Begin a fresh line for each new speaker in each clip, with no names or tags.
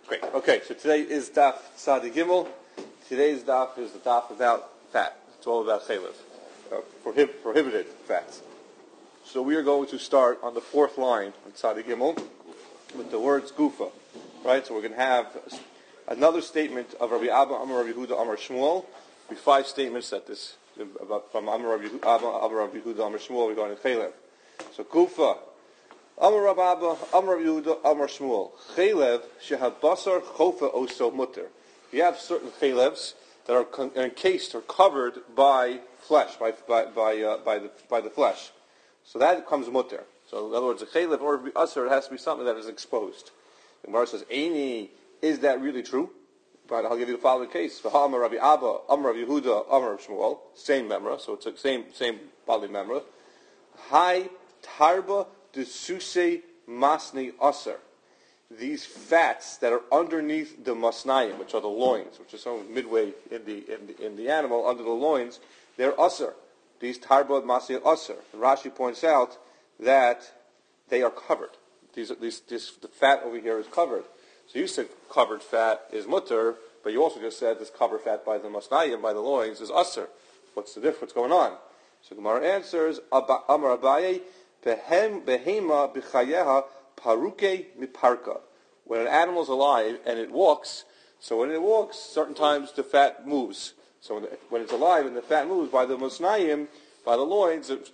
Great. Okay, so today is Daf Tzadi Gimel. Today's Daf is the Daf about fat. It's all about chaylev, prohibited fats. So we are going to start on the fourth line on Tzadi Gimel with the words Gufa. Right? So we're going to have another statement of Rabbi Abba, Amar Rabbi Yehuda, Amar Shmuel. Be five statements that this from Amar Rabbi Abba, Amar Rabbi Yehuda, Amar Shmuel regarding chaylev. So Gufa. Amar Rabbi Abba, Amar Rabbi Yehuda, Amar Shmuel. Chaylev shehabasar chofa oso mutter. You have certain chaylevs that are encased or covered by flesh, by the flesh. So that comes mutter. So in other words, a chaylev or asar, it has to be something that is exposed. The Gemara says, "Eini, is that really true?" But I'll give you the following case: Amar Rabbi Abba, Amar Rabbi Yehuda, Amar Rabbi Shmuel. Same memra, so it's the same bodily memra. Hai tarba Desusei masni aser. These fats that are underneath the masnayim, which are the loins, which are somewhere midway in the animal, under the loins, they're aser. These tarba masni aser. Rashi points out that they are covered. The fat over here is covered. So you said covered fat is mutter, but you also just said this covered fat by the masnayim, by the loins, is aser. What's the difference? What's going on? So Gemara answers, Amar Abaye, Behema b'chayeha paruke miparka. When an animal is alive and it walks, so when it walks, certain times the fat moves. So when it's alive and the fat moves by the musnayim, by the loins, the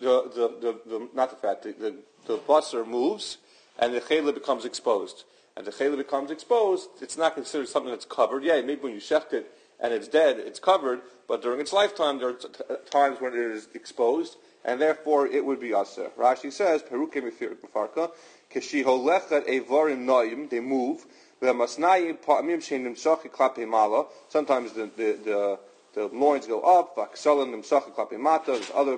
basar moves, and the chayla becomes exposed. And the chayla becomes exposed, it's not considered something that's covered. Yeah, maybe when you shecht it and it's dead, it's covered, but during its lifetime, there are times when it is exposed, and therefore it would be aser. Rashi says, "Peruke mifarka, kishiholechet evarim noyim." They move. V'masnayim pa'amim she'nimsachi klape mala. Sometimes the loins go up. V'aksalim nimsachi klape mata. There's other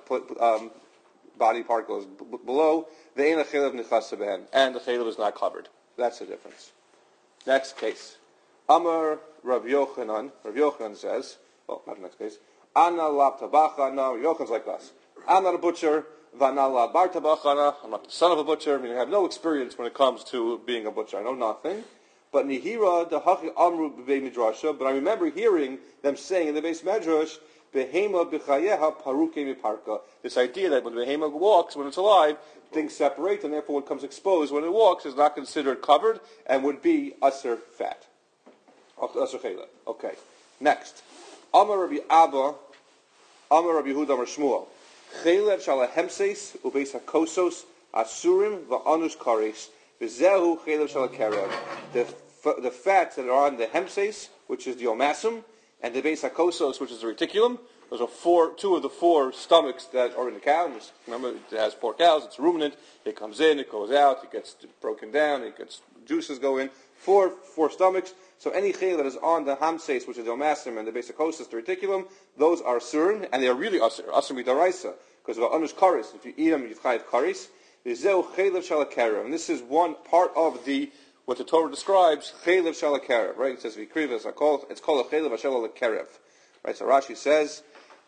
body part goes below. Ve'ena chaylev nichas behen, and the chaylev is not covered. That's the difference. Next case, Amar Rav Yochanan. Rav Yochanan says, not the next case. Ana la tabacha. No, Rav Yochanan's like us. I'm not a butcher. I'm not the son of a butcher. I mean, I have no experience when it comes to being a butcher. I know nothing. But Nihira the Hachi Amru b'Bei Midrasha. But I remember hearing them saying in the Beis Medrash, Behema b'chayeha paruke miparka. This idea that when the behema walks, when it's alive, things separate, and therefore what comes exposed when it walks is not considered covered and would be aser fat. Aser chayla. Okay. Next, Amar Rabbi Abba, Amar Rabbi Yehuda, Amar Shmuel. Chaylev shalahemseis ubeis hakosos asurim va'anus kares v'zehu chaylev shalakerev. The fats that are on the hemseis, which is the omasum, and the beis hakosos, which is the reticulum. Those are two of the four stomachs that are in the cow. Just remember, it has 4 cows. It's ruminant. It comes in, it goes out, it gets broken down, it gets juices go in. Four stomachs. So any chaylev that is on the hamseis, which is the omasum, and the beis hakosos, the reticulum, those are surim, and they are really aser midaraisa, because of anush karis. If you eat them, you chayav karis. V'zeu chaylev shalakarev, and this is one part of what the Torah describes chaylev shalakarev. Right? It says v'krivas. It's called a chaylev shalakarev. Right? So Rashi says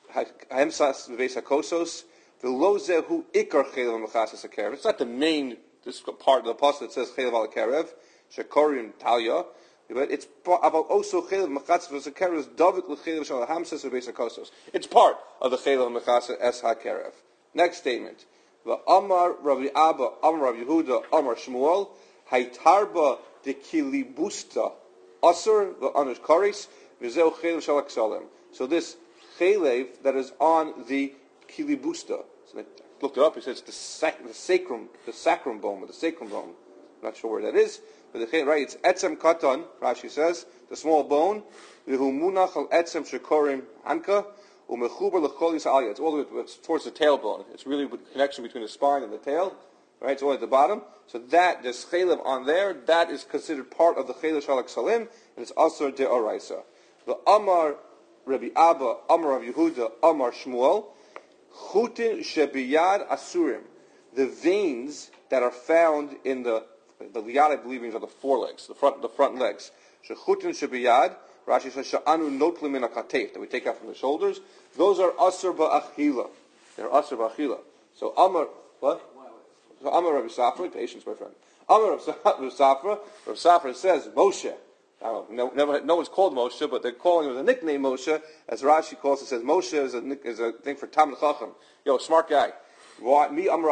hemsas v'beis hakosos v'lo zehu ikar chaylev mechasas hakarev. It's not the main. This part of the apostle that says chaylev alakarev shekorim talya. But it's about also chaylev mechasas hakarev is david l'chaylev shalahamsas v'beis hakosos. It's part of the chaylev mechasas es hakarev. Next statement. V'amar Rabbi Abba, Amar Rabbi Yehuda, Amar Shmuel. Haitarba de kilibusta asur v'anush karis v'zeu chaylev shalaksalim. So this chaylev that is on the kilibusta. So I looked it up. He says the sacrum bone, or the sacrum bone. I'm not sure where that is, but the chaylev, right? It's etzem katan. Rashi says the small bone. V'hu munach al etzem shekorim anka u'mechuber l'chol yis'alya. It's all the way towards the tailbone. It's really the connection between the spine and the tail. Right, it's only at the bottom. So that this chaylev on there, that is considered part of the chaylev shalak salim, and it's also de oraisa. The Amar Rabbi Abba, Amar Rabbi Yehuda, Amar Shmuel, chutin shebiyad asurim. The veins that are found in the liyad, I believe, means are the forelegs, the front legs. Shechutin shebiyad. Rashi says sha'anu notlim min hakatef, that we take out from the shoulders. Those are asur ba'achila. They're asur ba'achila. So Amar, what? So Amar Rabbi Safra, patience, my friend. Amar Rav Safra. Rav Safra says Moshe. I don't know, no one's called Moshe, but they're calling him with a nickname Moshe, as Rashi calls it. Says Moshe is a thing for Talmid Chacham. Yo, smart guy. Why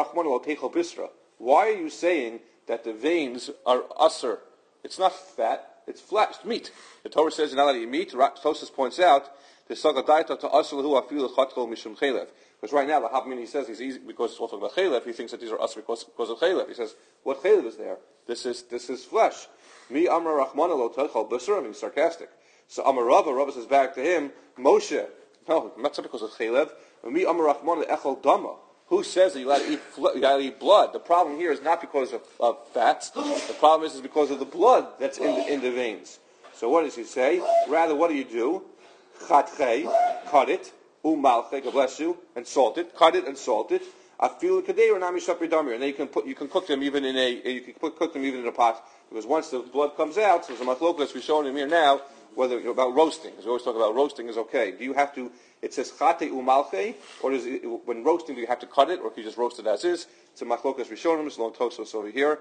are you saying that the veins are usser? It's not fat, it's flesh, meat. The Torah says you're not allowed to eat meat. Tosfos points out the sagadaita to usser lahu afilu chatchol mishum chelev. Because right now the Havmini says he's easy because it's all talking about chelev. He thinks that these are usser because of chelev. He says what chelev is there? This is flesh. Mi amar rachmana lo tachal b'surim. He's sarcastic. So Amar Rava says back to him, Moshe. No, not because of chelev. Mi amar rachmana echol dama. Who says that you got to eat blood? The problem here is not because of fats. The problem is because of the blood that's in the veins. So what does he say? Rather, what do? Chatchei, cut it. Umalchei, God bless you, and salt it. Cut it and salt it. Afilu kadeir nami shapri damir. And then you can cook them even in a pot, because once the blood comes out, so the machlokas we're showing him here now, whether about roasting, as we always talk about roasting is okay. Do you have to? It says chate umalche, or does it, when roasting do you have to cut it, or can you just roast it as is? It's a machlokas rishonim. It's long tosos over here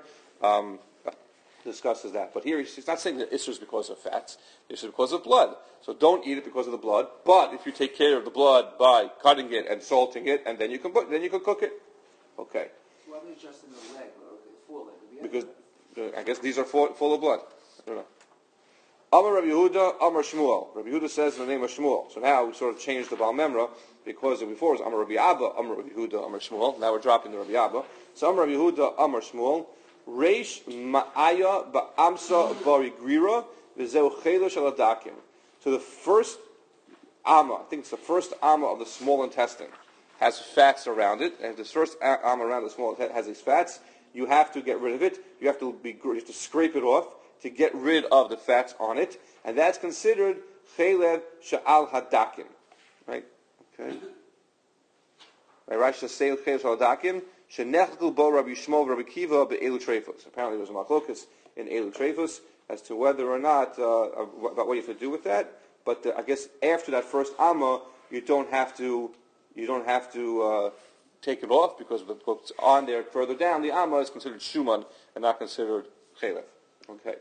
discusses that. But here he's not saying that Isser is because of fats. Isser is because of blood. So don't eat it because of the blood. But if you take care of the blood by cutting it and salting it, and then you can cook it. Okay.
Why are they just in the leg or foreleg?
Because I guess these are full of blood. I don't know. Amar Rabbi Yehuda, Amar Shmuel. Rabbi Yehuda says in the name of Shmuel. So now we sort of changed the Baal Memra, because before it was Amar Rabbi Abba, Amar Rabbi Yehuda, Amar Shmuel. Now we're dropping the Rabbi Abba. So Amar Rabbi Yehuda, Amar Shmuel. Reish Ma'aya Ba'amsa Barigrira V'zeu Chelo Shaladakim. So the first Amma, I think it's the first Amma of the small intestine, has fats around it, and if the first Amma around the small intestine has these fats, you have to get rid of it. You have to scrape it off to get rid of the fats on it, and that's considered Chelev Sha'al Hadakim. Right? Okay. Right, Rashi says Chelev Sha'al Hadakim. Shenechel bo Rabbi Yishmael Rabbi Kiva be'elu treifos. Apparently, there's a machlokas in elu treifos as to whether or not about what you have to do with that. But I guess after that first amma, you don't have to take it off, because what's on there further down, the amma is considered shuman and not considered chelev. Okay.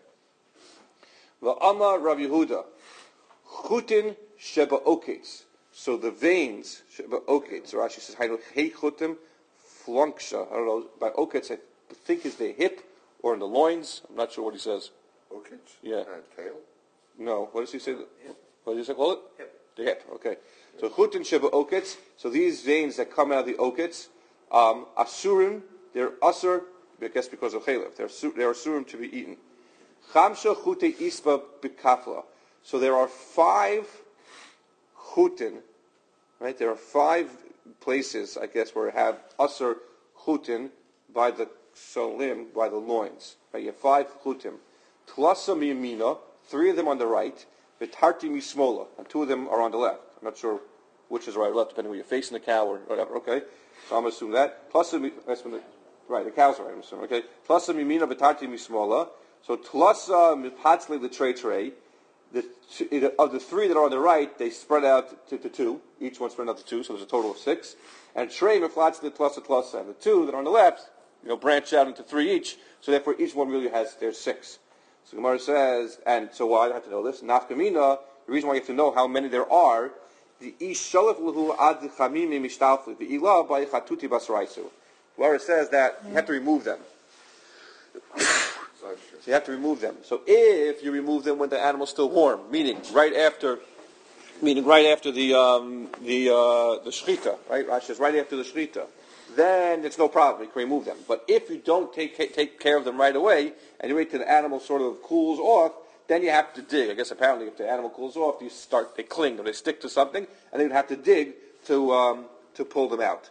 The amma Rabbi Yehuda chutin sheba oketz. So the veins sheba oketz. So Rashi says hey chutim. Flunksha, I don't know, by oketz I think is the hip or in the loins. I'm not sure what he says.
Oketz?
Yeah.
And tail?
No, what does he say?
Hip.
What does he call it?
Hip.
The hip, okay. So chutin sheba oketz, so these veins that come out of the oketz, asurim, they're asur, I guess because of chelev, they're asurim to be eaten. Chamsha chute isba b'kafla. So there are 5 chutin, right? There are 5 places, I guess, where you have asur chutin by the solim, by the loins. Right? You have 5 chutim. Tlasa miyamina, 3 of them on the right. V'tarti mismola, and 2 of them are on the left. I'm not sure which is right or left, depending where you're facing the cow or whatever. Okay, so I'm assuming that. That's when the cows are right. I'm assuming. Okay. Tlasa miyamina v'tarti mismola. So tlasa mipatzle the tray. Of the 3 that are on the right, they spread out to 2. Each one spread out to 2, so there's a total of 6. And trei meflatz the tlasa, and the 2 that are on the left, branch out into 3 each. So therefore, each one really there's 6. So Gemara says, and so why do I have to know this? Nafkamina. The reason why you have to know how many there are, the ish shalaf lahu ad chamimi mishtalfli the ilah by chatuti basraisu. Gemara says that you have to remove them. So you have to remove them. So if you remove them when the animal's still warm, meaning right after the shechita, right? Rashi says right after the shechita, then it's no problem. You can remove them. But if you don't take care of them right away, and you wait till the animal sort of cools off, then you have to dig. I guess apparently if the animal cools off, they cling or they stick to something, and then you have to dig to pull them out.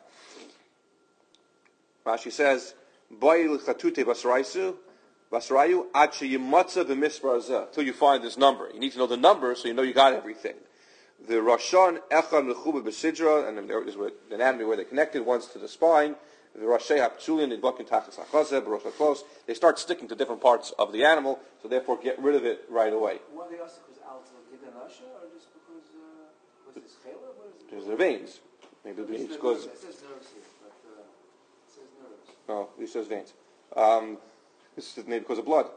Rashi says, "Boil chatute basraisu." Basrayu achi yimatza b'misbar till you find this number. You need to know the number so you know you got everything. The Rashan echad mechuba b'sidra, and then there is the anatomy where they connected, one's to the spine. The Rashi haptulin in bakin tachas achazeh b'rosh close. They start sticking to different parts of the animal, so therefore get rid of it right away.
Why they ask because out of the Rasha, or just because it's chela?
There's the veins. Maybe the veins because
it says nerves here, but it says nerves.
No, he says veins. This is made because of blood.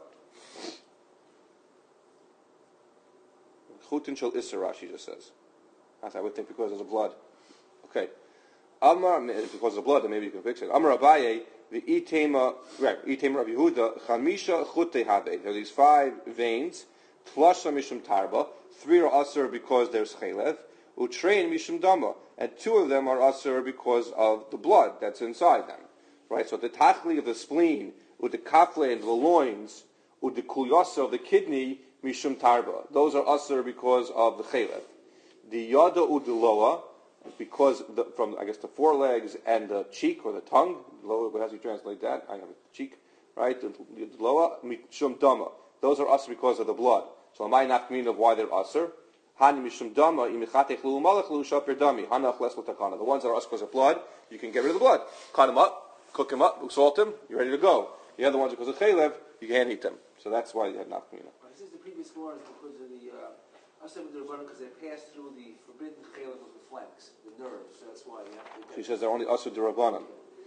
Chutin shel Isser, Rashi just says. I would think because of the blood. Okay. Amar, because of the blood, then maybe you can fix it. Amar Abaye, the Itema Rabbi Yehuda, Chamisha Chute Have. There are these 5 veins. Tlasha Mishum Tarba. 3 are Asur because there's Chelev. Utrein Mishum Dama. And 2 of them are Asur because of the blood that's inside them. Right? So the Tachli of the spleen, with the Kafle and the loins, with the Kulyasa of the kidney, Mishum Tarba. Those are Asur because of the Chelev. The Yada Udiloa, because from the forelegs and the cheek or the tongue, lower, how do you translate that? I have a cheek, right? The lower, mishum dama. Those are usher because of the blood. So am I not mean of why they're usher? Hani mishum dama imichatech lu malach lu shaper dami hanach les l'takana. The ones that are usher because of blood, you can get rid of the blood. Cut them up, cook them up, salt them, you're ready to go. The other ones because of chaylev, you can't eat them. So that's why you have nafkamina.
This is the previous one because of the because they pass through the forbidden chaylev of the flanks, the nerves. So that's why you have to.
She says they're only usher derabanan.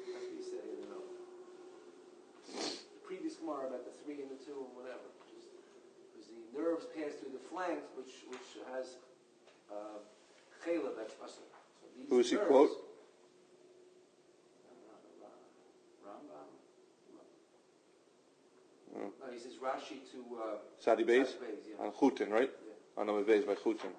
The previous Gemara about the 3 and the 2 and whatever, because the nerves pass through the flanks, which has chaylev that's usher. So
who does he quote?
Rambam. No, he says Rashi to
Sadi Beis?
Yeah.
On Chutin, right?
Yeah.
On Nome Beis by Chutin.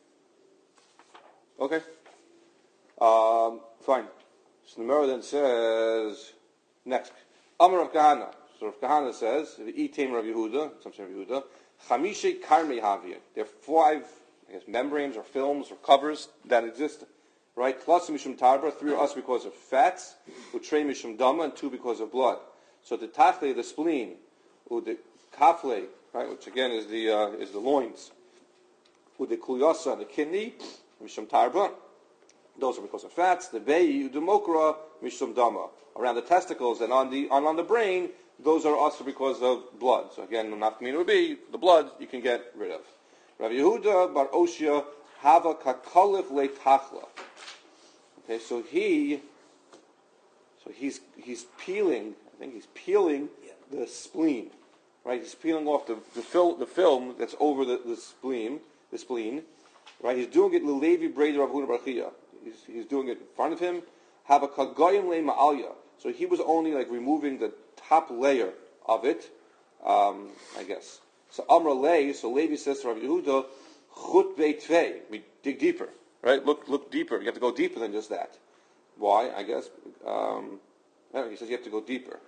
Okay. Fine. So the Gemara then says, next, Amar Rav Kahana. So Rav Kahana says, Item Rav Yehuda, some say Rav Yehuda, Chamishe Karmei Havia. There are 5, membranes or films or covers that exist, right? Plus Mishum Tarba, 3 are us because of fats, Utrei Mishum Dama, and 2 because of blood. So the Tachle, the spleen, the Kafle, right, which again is the loins, with the Kulyasa, the kidney, Mishum Tarba, those are because of fats. The Be'i, the Mokra, Mishum Dama. Around the testicles and on the brain, those are also because of blood. So again, the nafkamina would be the blood you can get rid of. Rav Yehuda bar Oshia hava kakalif le tachla. Okay, so he's peeling. I think he's peeling the spleen, right? He's peeling off the film that's over the spleen. Right? He's doing it l'levi breder Rav Huna bar Chia. He's doing it in front of him. Have a kagayim le ma'alya. So he was only removing the top layer of it, I guess. So Amra Lei, so Levi says to Rav Yehuda, chut beitvei. We dig deeper, right? Look deeper. You have to go deeper than just that. Why? I guess. He says you have to go deeper.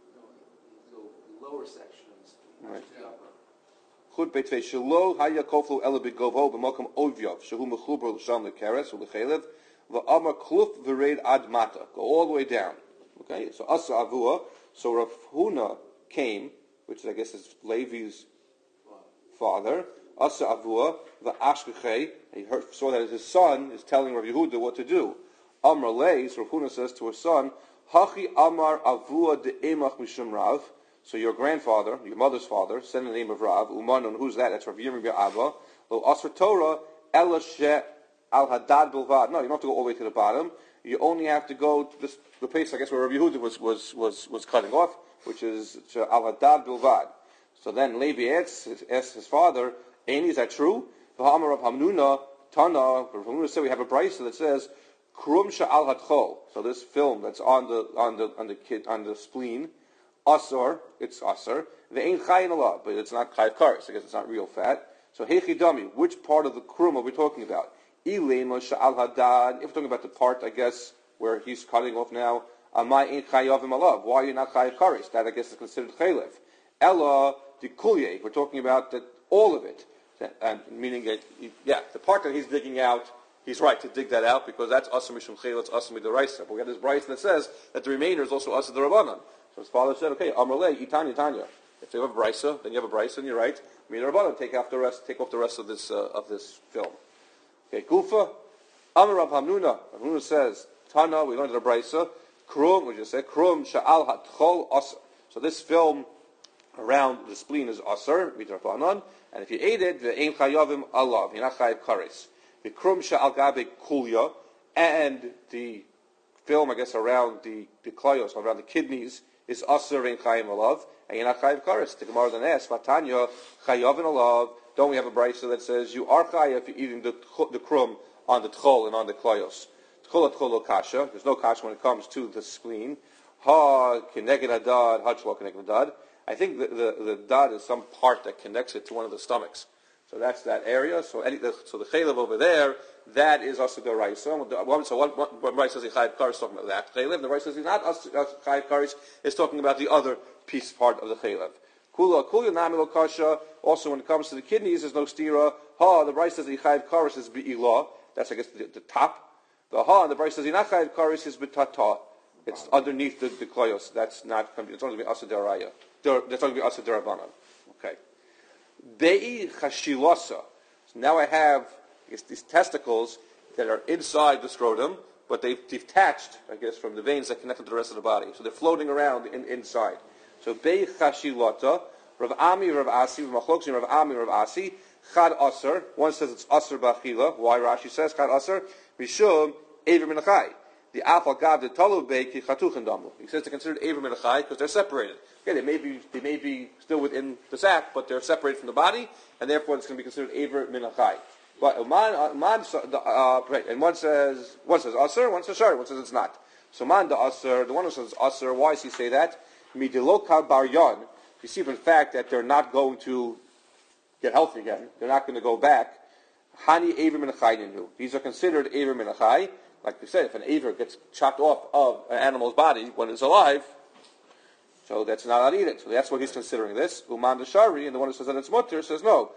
No, the lower section is
right.
The upper.
Chut beitvei shelo haya koflu ela begovho b'makom ovyav shehu mechuber l'sham lekeres u'lechelev v'amar kluf v'reid ad mata. Go all the way down. Okay, so Asa Avua, so Rav Huna came, which I guess is Levi's father. Asa Avua, the Ashkechei, he saw that his son is telling Rav Yehuda what to do. Amar Lei, so Rav Huna says to his son, Hachi Amar Avua de Emach Mishum Rav. So your grandfather, your mother's father, said in the name of Rav, Umanon, who's that? That's Rav Yirmi Abba. Lo Asr Torah, Ela She Al Hadad Bilvad. No, you don't have to go all the way to the bottom. You only have to go to the place, I guess, where Rabbi Yehuda was cutting off, which is Al Hadad Bilvad. So then Levi asks his father, Aini, is that true? V'hamar Rav Hamnuna Tana. Rav Hamnuna said we have a brisa that says Krum Sha'al Hadchol. So this film that's on the spleen, Asar, it's Asar. The Ein Chayin Allah, but it's not Chayiv Kares. I guess it's not real fat. So Hechi Dami, which part of the Krum are we talking about? Ilema Sha'al Hadad. If we're talking about the part, I guess, where he's cutting off now, Amai Ein Chayavim Alav. Why are you not Chayiv Kares? That, I guess, is considered Chaylev. Ella the Kulye. We're talking about that all of it. And meaning that, the part that he's digging out, he's right to dig that out because that's Asr Mishum Chaylev, it's Asr Midaraisa. But we have this brayso that says that the remainder is also Asr Darabanan. So his father said, okay, Amrle, Itanya, Tanya. If you have a brayso, then you have a brayso, and you're right. Midarabanan, take off the rest of this film. Okay, Gufa, Amar Rav Hamnuna. Rav Hamnuna says, Tana, we learned the brayso, Krum, we just said, Krum Sha'al Hatchol Asr. So this film around the spleen is Asr, Midrabanan, and if you ate it, the Ein Chayavim Alav, you're not Chayav Kares. The Krum Sha'al Gabe Kulya, and the film, I guess, around the klayos, around the kidneys, is Asr in Chayim Alav, and you're not Chayiv Karis. The Gemara then asks, Vatanya, Chayavin Alav, don't we have a brisa that says you are Chayiv if you're eating the krum on the Tchol and on the Kloyos? Tchol Tchol Kasha, there's no Kasha when it comes to the spleen. Ha Keneged Adad, Ha Chlo Keneged Adad. I think the dad is some part that connects it to one of the stomachs. So that's that area. So the chaylev over there, that is also the raisa. So what Raisa says Chayiv Karis is talking about that chaylev. The Raisa says he's not Chayiv Karis, is talking about the other piece part of the chaylev. Kula namilo kasha. Also, when it comes to the kidneys, there's no stira. Ha, the Raisa says Chayiv Karis is be'ilah. That's I guess the top. The ha, and the Raisa says he's not Chayiv Karis is betata. It's underneath the kloyos. That's not. It's only asa deraya. That's only asa derabanan. Okay. Bei chashilasa. So now I have these testicles that are inside the scrotum, but they've detached, I guess, from the veins that connect to the rest of the body. So they're floating around inside. So bei chashilata. Rav Ami, Rav Asi, Rav Machlokes, Rav Ami, Rav Asi. Chad aser. One says it's aser b'achila. Why Rashi says chad aser? Mishum ever min achai. The afal gav the talu beiki chatuchen damu. He says they're considered Aver min achai because they're separated. Okay, they may be still within the sac, but they're separated from the body, and therefore it's going to be considered Aver min achai. But right, and one says aser, one says shari, one says it's not. So man the aser, the one who says aser, why does he say that? Midiloka baryan. You see from the fact that they're not going to get healthy again, they're not going to go back. Hani Aver min achai ninu. These are considered Aver min achai. Like we said, if an aver gets chopped off of an animal's body when it's alive, so that's not allowed to eat it. So that's what he's considering this. Uman the Shari, and the one who says that it's mutter, says no.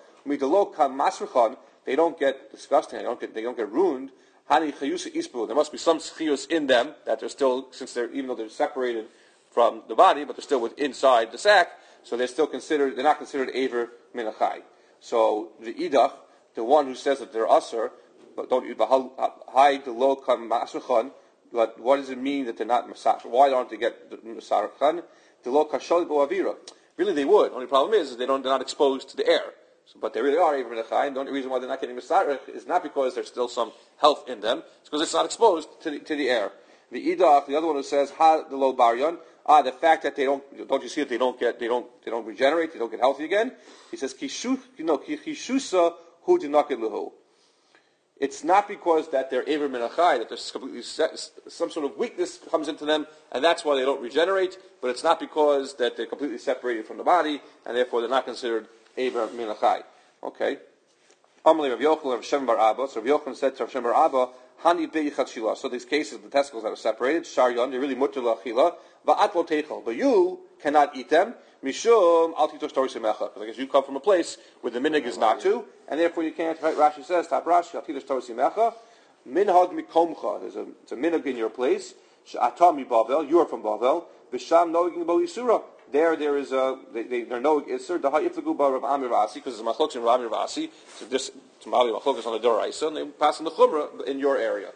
They don't get disgusting, they don't get ruined. Hani chayusa isbu. There must be some chiyus in them that they're still, even though they're separated from the body, but they're still inside the sac, so they're not considered aver min achai. So the idach, the one who says that they're asur, but don't you hide the low kam masrachan? But what does it mean that they're not masach? Why don't they get the masarachan? The low kashol boavira. Really, they would. Only problem is they're not exposed to the air. So, but they really are even minachai. The only reason why they're not getting masarach is not because there's still some health in them. It's because it's not exposed to the air. The idach, the other one who says ha the low baryon. The fact that they don't you see that they don't regenerate, they don't get healthy again. He says kishusa hu dinakid luhu. It's not because that they're Aver min achai, that there's completely some sort of weakness comes into them, and that's why they don't regenerate, but it's not because that they're completely separated from the body, and therefore they're not considered Aver min achai. Okay. Amalei Rav Yochanan, Rav Shem bar Abba. So Rav Yochanan said to Rav Shem bar Abba, Hani beichat shila. So these cases, the testicles that are separated, sharyon, they're really mutter lachila, va'at lo teichel. But you cannot eat them, mishum al titosh tori semecha. Because you come from a place where the minig is not to, and therefore you can't. Right, Rashi says, Tap Rashi, al titosh tori semecha, minhag mikomcha. It's a minig in your place. She'atam mi Bavel, you are from Bavel. V'sham noegin bo yisura. There is a they're no iser the ha'iflagu bar of Amir Vasi because it's machlokes in Amir Vasi. So this tamali machlokes on the doraisa and they pass on the chumrah in your area.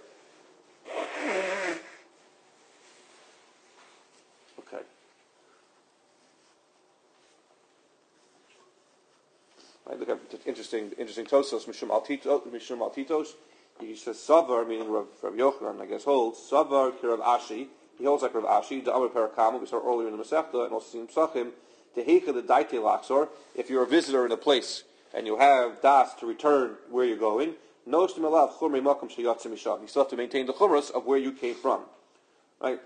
Okay. Right, look at interesting tosos mishum altitos. He says savar meaning Rav Yochanan I guess holds savar kirav ashi. He holds like Rav Ashi, the Amar Parakam, we saw earlier in the Masechta, and also in Psachim, Tehecha the Daite Laxor, if you're a visitor in a place, and you have das to return where you're going, you still have to maintain the chumras of where you came from. Right?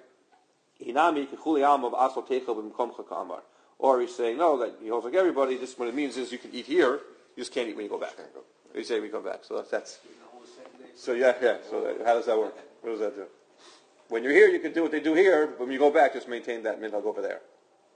Or he's saying, no, that he holds like everybody, this what it means is you can eat here, you just can't eat when you go back. You say we come back. So that's so yeah. So how does that work? What does that do? When you're here, you can do what they do here. But when you go back, just maintain that minhag over there.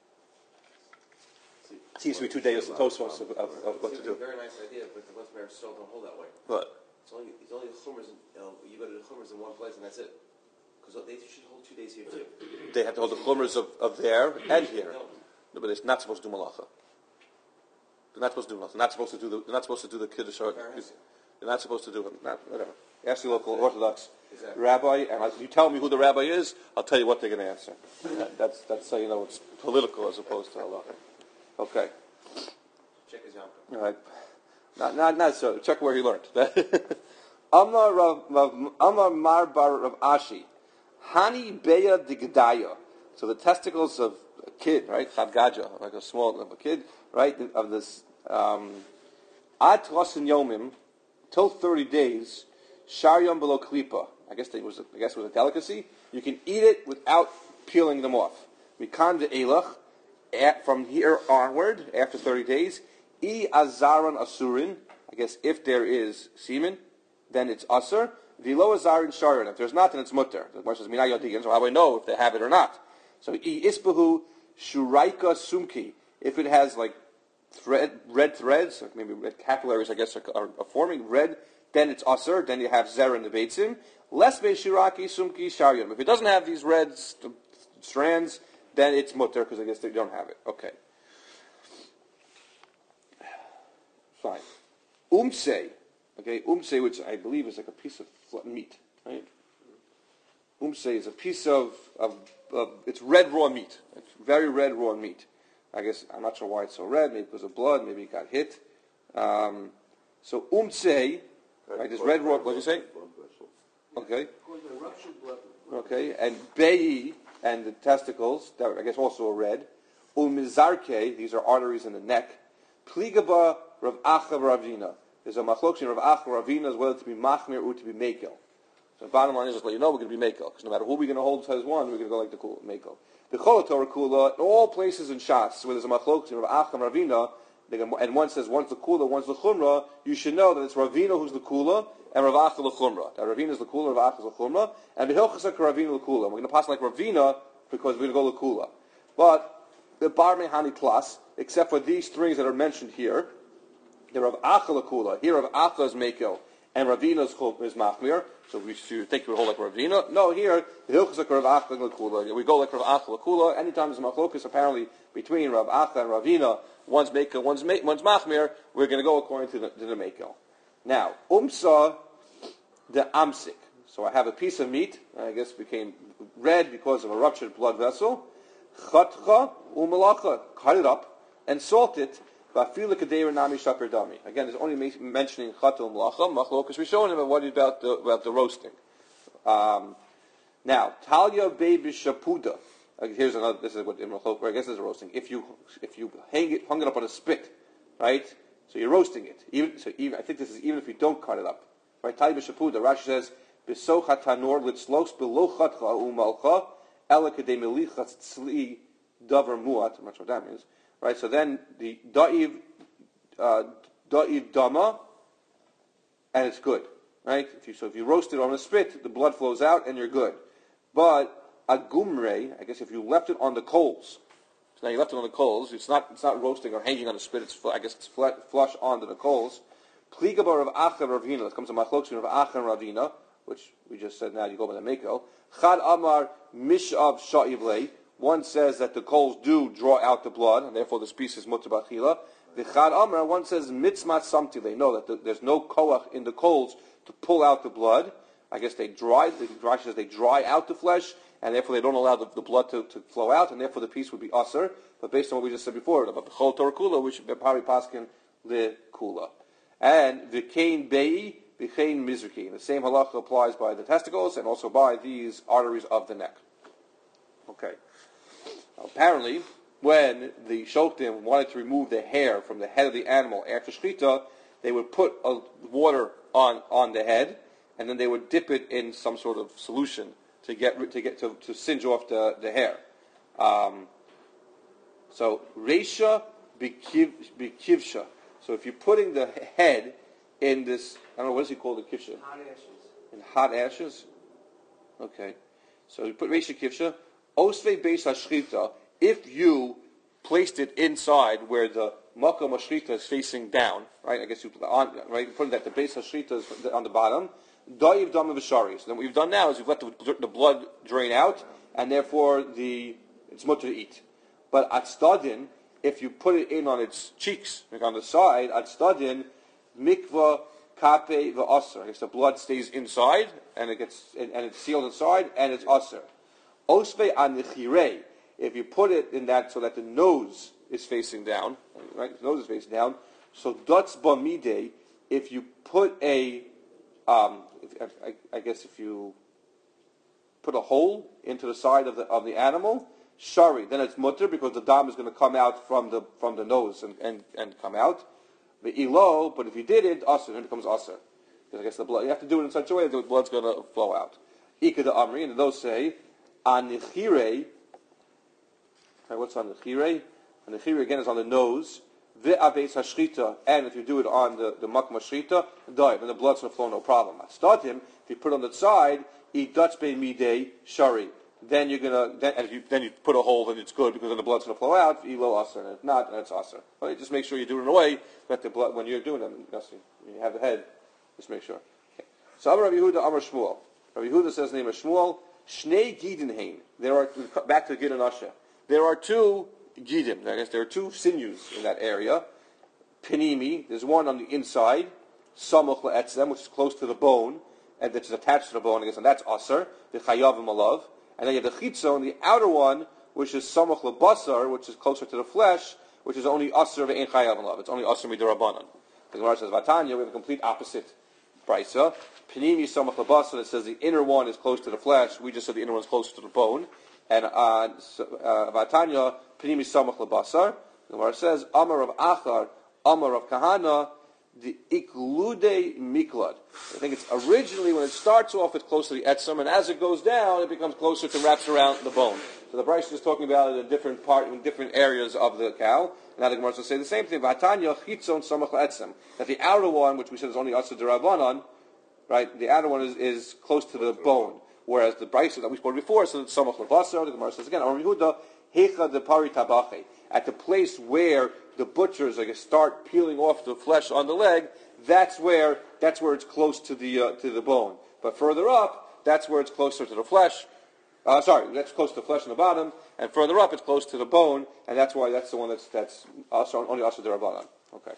Seems to be 2 days of Tosfos of what to do.
It's a very nice idea, but the West Bears still don't hold that way.
What?
It's only the chumras. You go to the chumras in one place, and that's it. Because they should hold 2 days here too.
They have to hold the chumras of there and here. No, but they're not supposed to do malacha. They're not supposed to do malacha. They're not supposed to do the. They're not supposed to do the kiddush. They're not supposed to do it. Whatever. Ask the local Orthodox rabbi, and you tell me who the rabbi is, I'll tell you what they're going to answer. That's how you know it's political as opposed to halacha. Okay.
Check his yom.
All right. Not so. Check where he learned. Amar Mar bar Rav Ashi, Hani Beya Digdaya. So the testicles of kid, right? Chadgaja, like a small of a kid, right? Of this ad Trosin Yomim till 30 days, Sharyam below klipa. I guess it was a delicacy. You can eat it without peeling them off. Mikan de elach, from here onward, after 30 days, I azaran asurin. I guess if there is semen, then it's asur. Vilo azarin sharin. If there's not, then it's mutter. The question is mina yodigin. So how do I know if they have it or not? So I isbahu shuraika sumki. If it has like red threads, or maybe red capillaries, I guess, are forming red, then it's asur. Then you have zera in the beitzim. Less shiraki sumki sharyam. If it doesn't have these red strands, then it's mutter because I guess they don't have it. Okay. Fine. Umse. Okay, umse, which I believe is like a piece of meat, right? Umse is a piece of it's red raw meat. It's very red raw meat. I guess, I'm not sure why it's so red, maybe because of blood, maybe it got hit. So umse, right, is red raw, what did you say? Okay. Okay, and bei, and the testicles, that I guess also are red. Umizarke, these are arteries in the neck. Pligaba Rav Acha Ravina. There's a machlok in Rav Acha Ravina is whether to be machmir or to be mekel. So the bottom line is just let you know we're going to be mekel, because no matter who we're going to hold as one, we're going to go like the mekel. The Chol Torah Kula, in all places in Shas where there's a machlok in Rav Acha and Ravina, and one says one's the Kula, one's the Chumra, you should know that it's Ravina who's the Kula, and Rav Acha the Chumra. That Ravina is the Kula, Rav Acha is the Chumra, and Behilchasa Ravina the Kula. We're going to pass like Ravina because we're going to go the Kula. But the Bar Mehani plus, except for these things that are mentioned here, the Rav Acha the Kula. Here Rav Acha is Mekel, and Ravina is Machmir. So we should think we hold like Ravina. No, here the Hilchas like Rav Acha the Kula. We go like Rav Acha the Kula. Anytime there's a machlokus apparently between Rav Acha and Ravina, one's Mekel, one's Machmir, we're going to go according to the Mekel. Now, Umsa the Amsik. So I have a piece of meat, I guess became red because of a ruptured blood vessel. Chatcha umalacha, cut it up and salt it. Again, there's only mentioning chatcha umalacha. Machlokas we're showing him what about the roasting. Now, Talia baby shapuda. Here's another. This is what I guess is a roasting. If you hung it up on a spit, right? So you're roasting it. I think this is even if you don't cut it up. Right? Talia shapuda. Rashi says besocha tanor litzlos below chatcha umalcha ela kedei melichat tzli davar muat. I'm not sure what that means. Right, so then the da'iv dama, and it's good. Right, if you roast it on a spit, the blood flows out, and you're good. But a gumre, I guess if you left it on the coals, so now you left it on the coals. It's not roasting or hanging on a spit. It's flush onto the coals. Pligabar of Acha Ravina. That comes to Machlokes of Acha and Ravina, which we just said. Now you go by the Meko. Chad Amar Mishav Sha'ivlei. One says that the coals do draw out the blood, and therefore this piece is mutter b'achila. The Chad Amar, one says mitzmat samti. They know that there's no koach in the coals to pull out the blood. I guess they dry. The Rashi says they dry out the flesh, and therefore they don't allow the blood to flow out, and therefore the piece would be aser. But based on what we just said before about the chol Torah kula, we should probably paskin the kula. And v'kein bei v'kein mizraki. The same halacha applies by the testicles and also by these arteries of the neck. Okay. Apparently, when the Shoftim wanted to remove the hair from the head of the animal after Shechita, they would put water on the head, and then they would dip it in some sort of solution to singe off the hair. So Reisha bikivsha. So if you're putting the head in this, I don't know, what does he call the kivsha?
Hot ashes.
In hot ashes? Okay. So you put Reisha kivsha. Osvei beis hashchita, if you placed it inside where the makom hashchita is facing down, right? I guess you put that the beis hashchita is on the bottom. Da'iv dama v'shari. So then what you've done now is you've let the blood drain out, and therefore it's mutter to eat. But at stadin, if you put it in on its cheeks, like on the side, at stadin, mikva kape v'aser. I guess the blood stays inside, and it's sealed inside, and it's aser. Osve anichirei, if you put it in that so that the nose is facing down, right? The nose is facing down. So dots bamide, if you put I guess if you put a hole into the side of the animal, shari, then it's mutter because the dam is going to come out from the nose and come out. The ilo, but if you did it, asr, then it becomes asr. Because I guess the blood, you have to do it in such a way that the blood's going to flow out. Ika the amri, and those say, anichire. Okay, what's anichire? Anichire again is on the nose. Ve'abeis hashchita, and if you do it on the makam hashchita, dive, and the blood's going to flow, no problem. Statim, if you put it on the side, idats be midei shari. Then you're gonna then you put a hole, then it's good because then the blood's going to flow out. Ilo aser, and if not, then it's aser. But just make sure you do it in a way that the blood, when you're doing it, when you have the head, just make sure. Okay. So Amar Rabbi Yehuda, Amar Shmuel. Rabbi Yehuda says the name of Shmuel. Shnei gidin hein. There are, back to the gidin asha. There are two gidim. I guess there are two sinews in that area. Penimi. There's one on the inside. Samuch le'etzem, which is close to the bone, and that's attached to the bone. I guess, and that's aser. The chayavim alav. And then you have the chitzon, the outer one, which is samach lebasar, which is closer to the flesh, which is only aser ve'en chayav alav. It's only aser midirabanan. The Gemara says, Vatanya, we have a complete opposite brisa. Panimi samach lebasar, it says the inner one is close to the flesh. We just said the inner one is closer to the bone. And Vatanya, panimi samach lebasar. The Gemara says, Amar of Achar, Amar of Kahana, the iklude miklad. I think it's originally, when it starts off, it's close to the etzem, and as it goes down, it becomes closer to wraps around the bone. So the Bryce is talking about it in different areas of the cow. And now the Gemara will say the same thing. V'hatanya chitzon samach etzem. That the outer one, which we said is only asur derabanan, right? The outer one is close to the bone, whereas the Bryce that we spoke before, so it's samach lebasar. The Gemara says again, Amar Yehuda hecha de pari tabache. At the place where the butchers start peeling off the flesh on the leg, that's where it's close to the bone. But further up, that's where it's closer to the flesh. That's close to the flesh on the bottom, and further up it's close to the bone, and that's why that's the one that's only asur derabanan. Okay.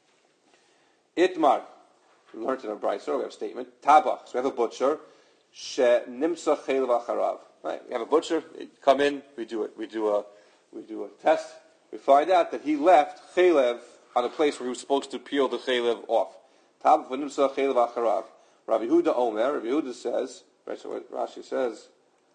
Itmar, we learned in a brayso. We have a statement. Tabach. So we have a butcher. She nimsa chelav acharav. Right. We have a butcher. Come in. We do it. We do a test. We find out that he left chelev on a place where he was supposed to peel the chelev off. Tabach v'nimsa chelav acharav. Rabbi Yehuda Omer. Rabbi Yehuda says. Right. So what Rashi says.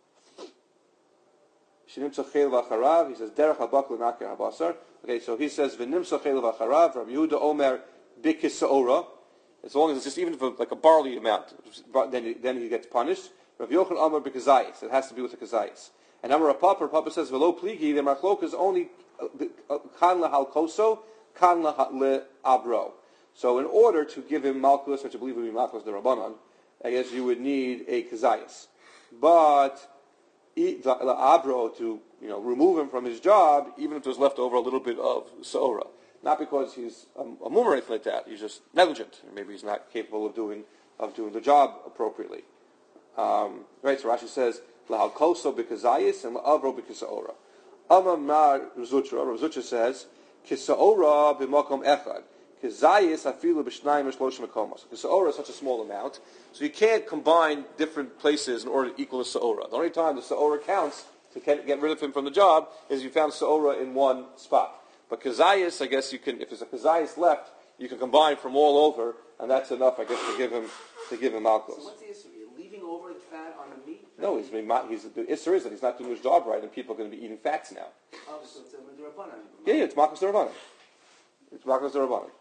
He says, Derech habak l'nakir habasar. Okay, so he says, V'nimsa chelav acharav, Rabbi Yehuda Omer, b'kisaora. As long as it's just even for like a barley amount, then he gets punished. Rabbi Yochanan Omer b'kazayis. It has to be with the kazayis. And Amar Papa says, V'lo pligi, the machlok is only kan lahalkoso, kan le'abro. So in order to give him malchus, which I believe would be malchus the Rabbanan, I guess you would need a kazayis. But the abro to remove him from his job, even if there's left over a little bit of saora, not because he's a mum or anything like that. He's just negligent, and maybe he's not capable of doing the job appropriately. Right. So Rashi says lahal koso b'kazayis and laavro b'kisaora. Amar Razutra. Razutra says kisaora b'makom echad. Kazayis afilu b'shnayim or shloshim makomos. Kisaora is such a small amount, so you can't combine different places in order to equal the saora. The only time the saora counts to get rid of him from the job is if you found saora in one spot. But kazayis, I guess you can. If there's a kazayis left, you can combine from all over, and that's enough, I guess, to give him malchus.
So what's the issue? You're leaving over the fat on the meat?
No, the issue is that he's not doing his job right, and people are going to be eating fats now.
Oh, so it's a midrabanan.
Yeah, it's malchus derabanan. It's malchus derabanan.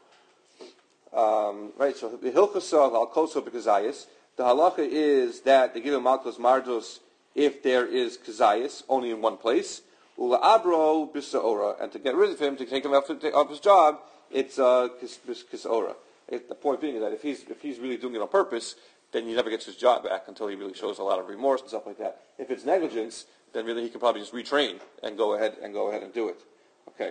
Right, so the hilchasa al koso b'kazayis. The halacha is that they give him malchus mardus if there is kazayis only in one place. Ula abro b'saora, and to get rid of him, to take him off his job, it's kisaora. The point being is that if he's really doing it on purpose, then he never gets his job back until he really shows a lot of remorse and stuff like that. If it's negligence, then really he can probably just retrain and go ahead and do it. Okay.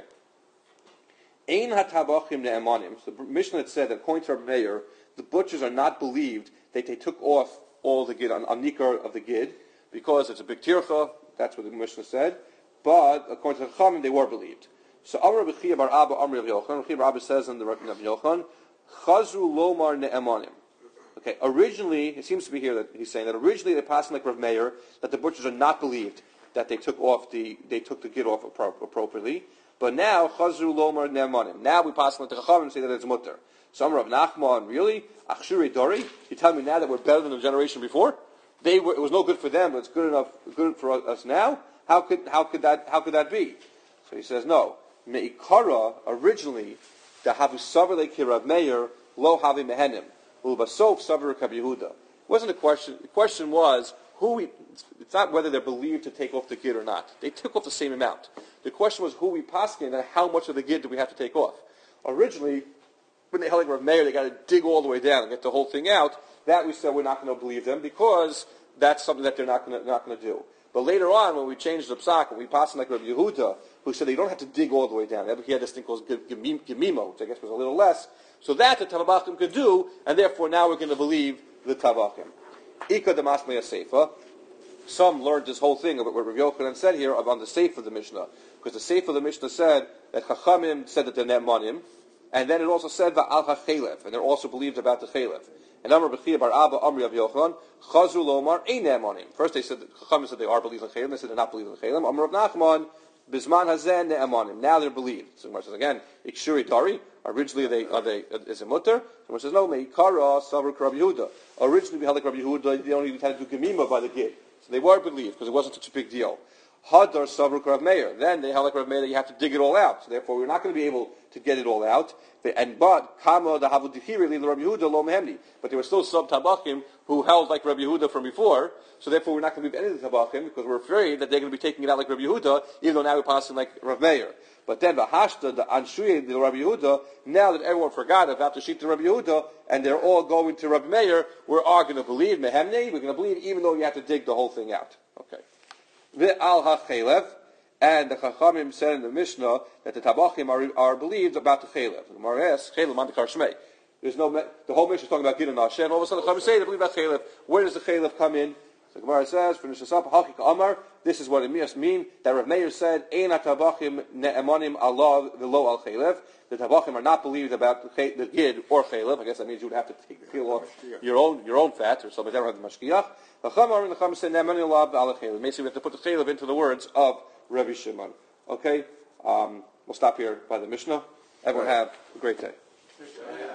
Ein hatabachim ne'emanim. So the Mishnah had said that according to our mayor, the butchers are not believed that they took off all the gid on nikar of the gid because it's a big tircha. That's what the Mishnah said. But according to the Chachamim, they were believed. So Amar Rabbi Chia bar Abba Amar Rabbi Yochanan. Rabbi Chia bar Abba says in the Rabbi Yochanan, Chazru lomar ne'emanim. Okay, originally, it seems to be here that he's saying that originally they passed like Rav Meir that the butchers are not believed that they took the gid off appropriately. But now, Chazru lomar ne'emanim. Now we pass like the Chachamim and say that it's mutter. So Amar Rav Nachman, really? Achshuri Dori? You tell me now that we're better than the generation before? It was no good for them, but it's good for us now? How could that be? So he says, no. Me'ikara, originally, the havu savar le Rav Meir, lo havi mehenim. Ulbasof savar Rav Yehuda. It wasn't a question. The question was, it's not whether they're believed to take off the gid or not. They took off the same amount. The question was who we paskin and how much of the gid do we have to take off. Originally, when they held like Rav Meir, they got to dig all the way down and get the whole thing out. That we said we're not going to believe them because that's something that they're not going to do. But later on, when we changed the psak, when we passed like Rav Yehuda, who said they don't have to dig all the way down. He had this thing called gemimo, which I guess was a little less. So that the Tavachim could do, and therefore now we're going to believe the Tavachim. Ika demasmei seifa. Some learned this whole thing of what Rav Yochanan said here on the Seif of the Mishnah, because the Seif of the Mishnah said that Chachamim said that they're ne'emanim, and then it also said va'al ha'chelev, and they're also believed about the chelev. And Amar Bechia bar Abba Amri Rav Yochanan Chazru lomar ein ne'emanim. First they said Chachamim said they are believing in chelev, they said they're not believing in chelev. Amar Rav Nachman Bisman hazen ne'emanim. Now they're believed. So Gemara says again, Ikshuri Dari. Originally is a mutter. Gemara says no, Meikara Savur Rav Yehuda. Originally we held like Rav Yehuda, they only had to do gemima by the gid. So they were believed because it wasn't such a big deal. Hadar Savur Rav Meir. Then they held like Rav Meir that you have to dig it all out. So therefore we're not going to be able to get it all out. But Kama the Havu Dihiri li Rav Yehuda lo mehemni. But there were still some Tabachim who held like Rav Yehuda from before. So therefore we're not going to believe any of the Tabachim because we're afraid that they're going to be taking it out like Rav Yehuda, even though now we're passing like Rav Meir. But then the Hashta, the Anshuye, the Rabbi Yehuda, now that everyone forgot about the sheet to Rabbi Yehuda, and they're all going to Rabbi Meir, we're all going to believe, Mehemni, we're going to believe even though you have to dig the whole thing out. Okay. Ve'al ha'chelev, and the Chachamim said in the Mishnah that the Tabachim are believed about the Chelev. The Gemara asks, Chelev man dekar shmei. The whole Mishnah is talking about Gid and Hashem, and all of a sudden the Chachamim say they believe about Chelev. Where does the Chelev come in? The Gemara says, this is what it must mean, that Rav Meir said, Ein ha-tabachim ne'emanim Allah v'lo al chelev. The tabachim are not believed about the gid or chelev. I guess that means you would have to peel off your own fat or something. They don't have the mashkiach. The Chachamim said, ne'emanim Allah v'al chelev. Basically, we have to put the chelev into the words of Rabbi Shimon. Okay? We'll stop here by the Mishnah. Everyone have a great day.